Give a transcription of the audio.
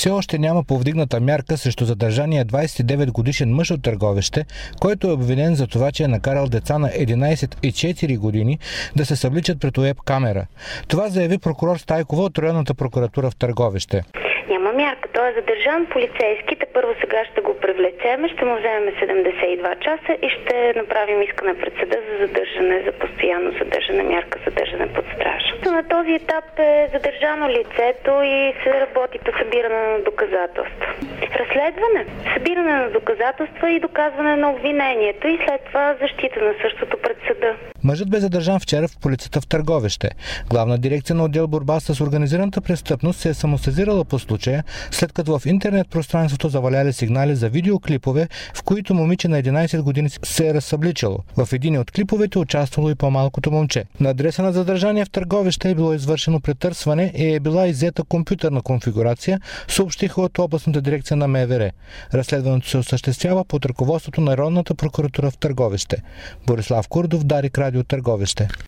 Все още няма повдигната мярка срещу задържания 29-годишен мъж от Търговище, който е обвинен за това, че е накарал деца на 11 и 4 години да се събличат пред уеб камера. Това заяви прокурор Стайкова от районната прокуратура в Търговище. Няма мярка. Той е задържан полицейските. Първо сега ще го привлечеме, ще му вземем 72 часа и ще направим искане пред съда за задържане, за постоянно задържане, мярка задържане под стража. На този етап е задържано лицето и се работи по събиране на доказателства. Разследване, събиране на доказателства и доказване на обвинението и след това защита на същото пред съда. Мъжът бе задържан вчера в полицията в Търговище. Главна дирекция на отдел борба с организираната престъпност се е самосезирала по случая, след като в интернет пространството заваляли сигнали за видеоклипове, в които момиче на 11 години се е разсъбличало. В един от клиповете участвало и по-малкото момче. На адреса на задържание в Търговище е било извършено претърсване и е била иззета компютърна конфигурация, съобщиха от областната дирекция на МВР. Разследването се осъществява под ръководството на районната прокуратура в Търговище. Борислав Курдов, Дарик Радио, Търговище.